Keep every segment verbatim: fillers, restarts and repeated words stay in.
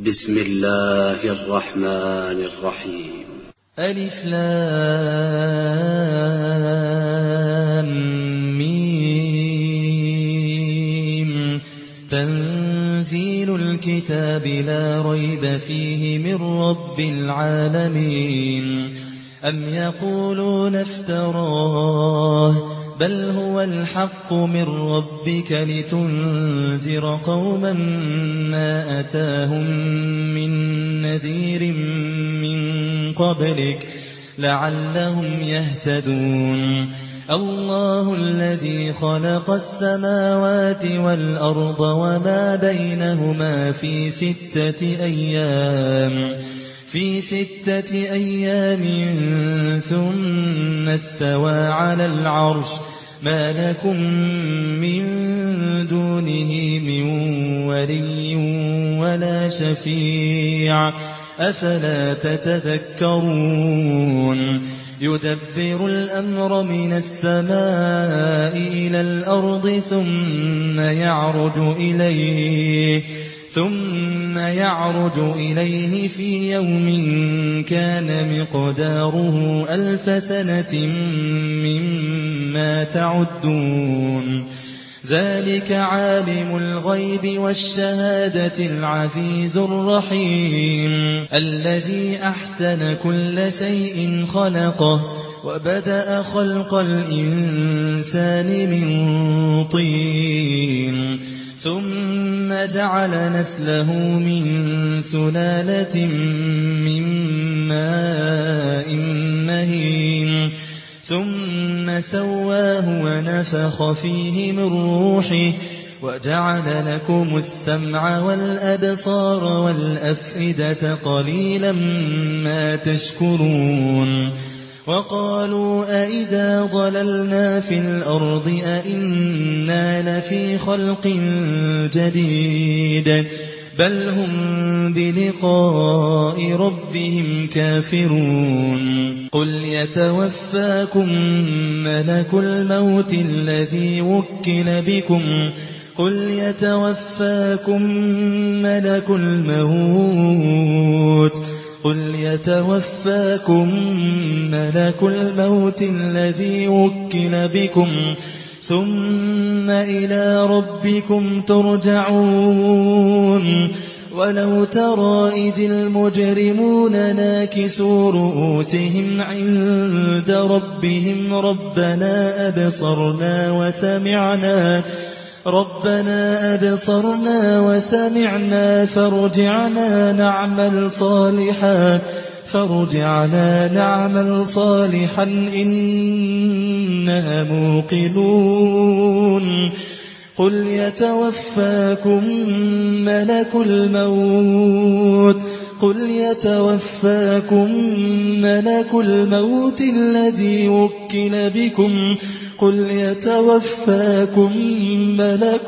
بسم الله الرحمن الرحيم. ألف لام ميم. تنزيل الكتاب لا ريب فيه من رب العالمين. أم يقولون افتراه بل هو الحق من ربك لتنذر قوما ما أتاهم من نذير من قبلك لعلهم يهتدون. الله الذي خلق السماوات والأرض وما بينهما في ستة أيام في ستة أيام ثم استوى على العرش ما لكم من دونه من ولي ولا شفيع أفلا تتذكرون. يدبر الأمر من السماء إلى الأرض ثم يعرج إليه ثم يعرج إليه في يوم كان مقداره ألف سنة مما تعدون. ذلك عالم الغيب والشهادة العزيز الرحيم الذي أحسن كل شيء خلقه وبدأ خلق الإنسان من طين ثم جعل نسله من سلالة من ماء مهين ثم سواه ونفخ فيه من روحه وجعل لكم السمع والأبصار والأفئدة قليلا ما تشكرون. وقالوا أئذا ضللنا في الأرض أئنا لفي خلق جديد بل هم بلقاء ربهم كافرون. قل يتوفاكم ملك الموت الذي وكل بكم قل يتوفاكم ملك الموت قل يتوفاكم ملك الموت الذي وكل بكم ثم إلى ربكم ترجعون. ولو ترى إذ المجرمون ناكسوا رؤوسهم عند ربهم ربنا أبصرنا وسمعنا ربنا أبصرنا وسمعنا فارجعنا نعمل صالحا فارجعنا نعمل صالحا إنا موقنون. قل يتوفاكم ملك الموت قل يتوفاكم ملك الموت الذي وكل بكم قل يتوفاكم ملك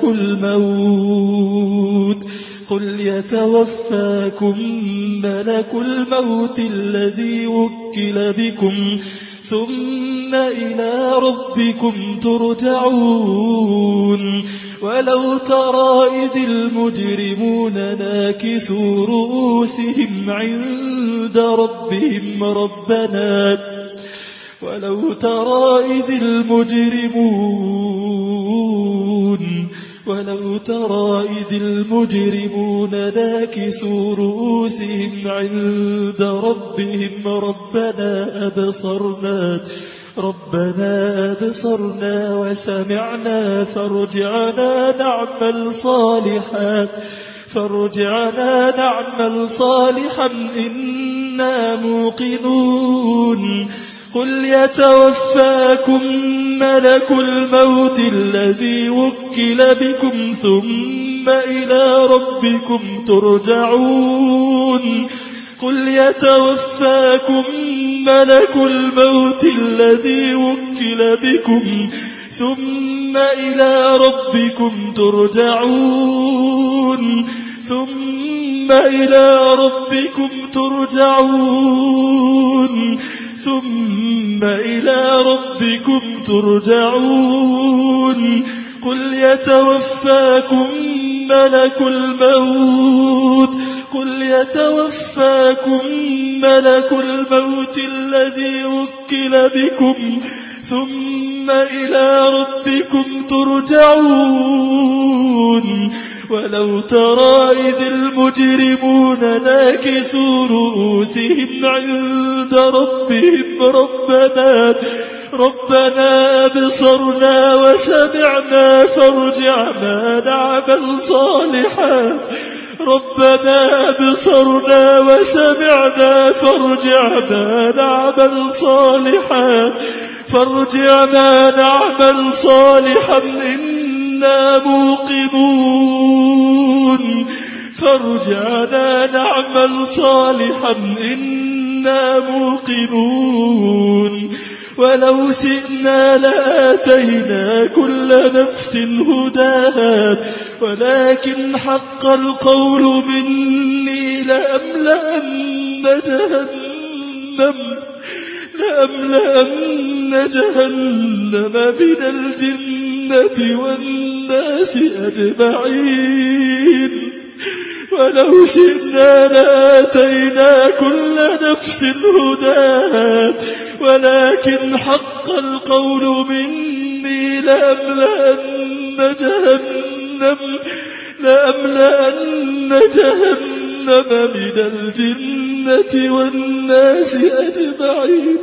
الموت قل يتوفاكم ملك الموت الذي وكل بكم ثم إلى ربكم ترجعون. ولو ترى إذ المجرمون ناكسوا رؤوسهم عند ربهم ربنا ولو ترى إذ المجرمون ولو ترى إذ المجرمون ناكسوا رؤوسهم عند ربهم ربنا أبصرنا ربنا أبصرنا وسمعنا فارجعنا نعمل صالحا فارجعنا نعمل صالحا إنا موقنون. قل يتوفاكم ملك الموت الذي وكل بكم ثم إلى ربكم ترجعون. قل يتوفاكم ملك الموت الذي وكل بكم ثم إلى ربكم ترجعون ثم إلى ربكم ترجعون ثم إلى ربكم ترجعون. قل يتوفاكم ملك الموت قل يتوفاكم ملك الموت الذي وكل بكم ثم إلى ربكم ترجعون ولو ترى إذ المجرمون ناكسوا رؤوسهم عند ربهم ربنا ربنا أبصرنا وسمعنا فارجعنا نعمل صالحا ربنا أبصرنا وسمعنا فارجعنا نعمل صالحا فارجعنا نعمل صالحا إنا موقنون فارجعنا نعمل صالحا إنا موقنون ولو شئنا لآتينا كل نفس هداها ولكن حق القول مني لأملأن جهنم لأملأن جهنم من الجنة والناس أجمعين ولو شئنا لآتينا كل نفس هداها ولكن حق القول مني لأملأن جهنم لأملأن جهنم من الجنة والناس أجمعين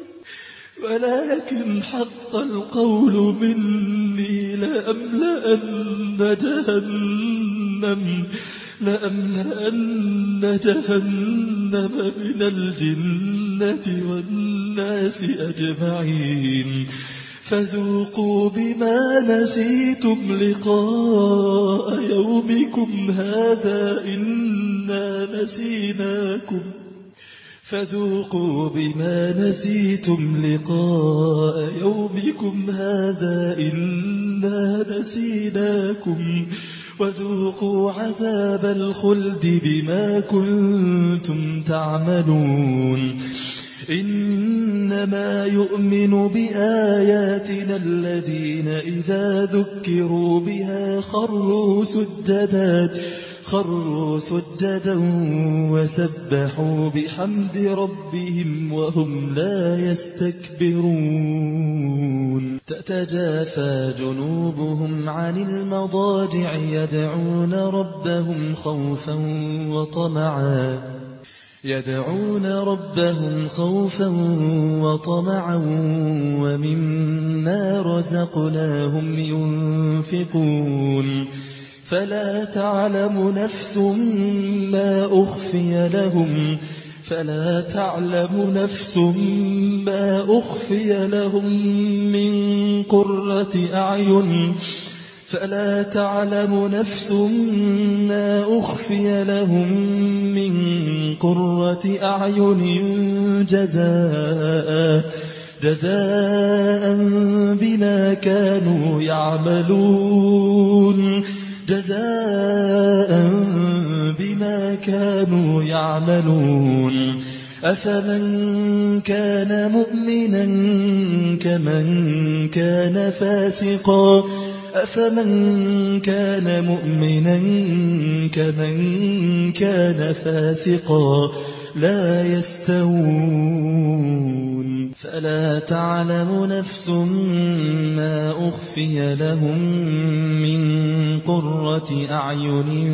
ولكن حق القول مني لأملأن جهنم لأملأن جهنم من الجنة والناس أجمعين فذوقوا بما نسيتم لقاء يومكم هذا إنا نسيناكم فذوقوا بما نسيتم لقاء يومكم هذا إنا نسيناكم وذوقوا عذاب الخلد بما كنتم تعملون إنما يؤمن بآياتنا الذين إذا ذكروا بها خروا سجدا خروا سجدا وسبحوا بحمد ربهم وهم لا يستكبرون تتجافى جنوبهم عن المضاجع يدعون ربهم خوفا وطمعا يدعون ربهم خوفا وطمعا ومما رزقناهم ينفقون فلا تعلم نفس ما أخفي لهم فلا تعلم نفس ما أخفي لهم من قرة أعين فلا تعلم نفس ما أخفي لهم من قرة أعين جزاء جزاء بما كانوا يعملون جزاء بما كانوا يعملون أفمن كان مؤمنا كمن كان فاسقا أفمن كان مؤمنا كمن كان فاسقا لا يستوون فلا تعلم نفس ما أخفي لهم من قرة أعين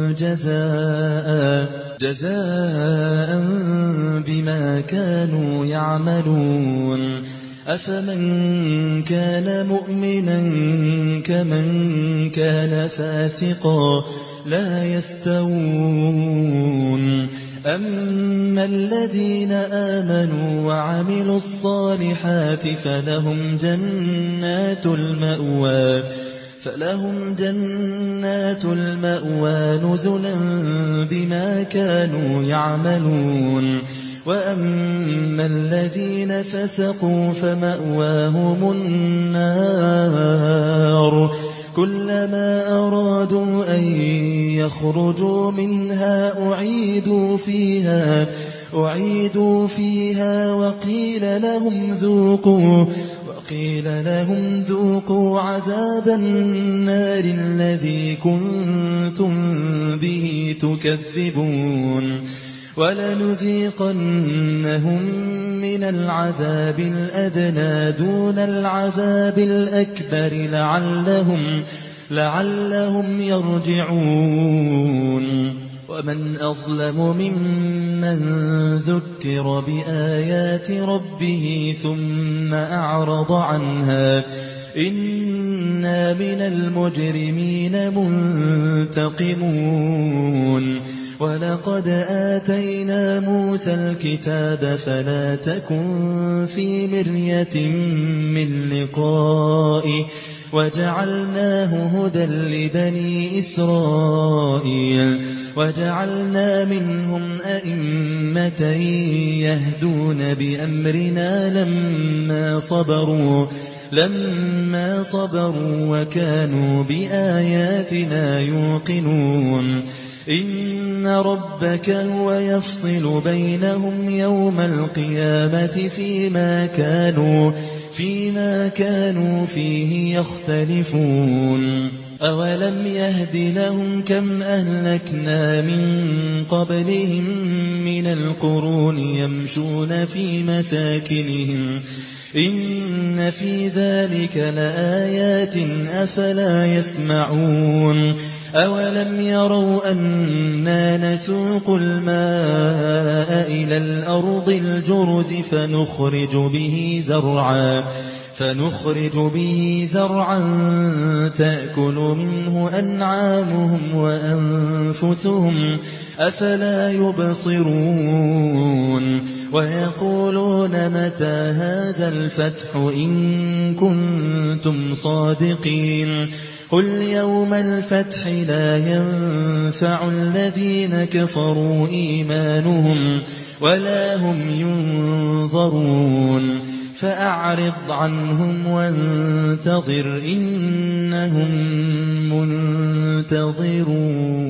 جزاء جزاء بما كانوا يعملون أفمن كان مؤمنا كمن كان فاسقا لا يستوون أما الذين آمنوا وعملوا الصالحات فلهم جنات المأوى فلهم جنات المأوى نزلا بما كانوا يعملون وأما الذين فسقوا فمأواهم النار كلما أرادوا أن يخرجوا منها أعيدوا فيها أعيدوا فيها وقيل لهم ذوقوا وقيل لهم ذوقوا عذاب النار الذي كنتم به تكذبون ولنذيقنهم من العذاب الأدنى دون العذاب الأكبر لعلهم, لعلهم يرجعون ومن أظلم ممن ذكر بآيات ربه ثم أعرض عنها إنا من المجرمين منتقمون ولقد آتينا موسى الكتاب فلا تكن في مرية من لقائه وجعلناه هدى لبني إسرائيل وجعلنا منهم أئمة يهدون بأمرنا لما صبروا لما صبروا وكانوا بآياتنا يوقنون إن ربك هو يفصل بينهم يوم القيامة فيما كانوا فيما كانوا فيه يختلفون أولم يهد لهم كم أهلكنا من قبلهم من القرون يمشون في مساكنهم إن في ذلك لآيات أفلا يسمعون أولم يروا أنا نسوق الماء إلى الأرض الجرز فنخرج به زرعا فنخرج به زرعا تأكل منه أنعامهم وأنفسهم أفلا يبصرون ويقولون متى هذا الفتح إن كنتم صادقين قل يوم الفتح لا ينفع الذين كفروا إيمانهم ولا هم ينظرون فأعرض عنهم وانتظر إنهم منتظرون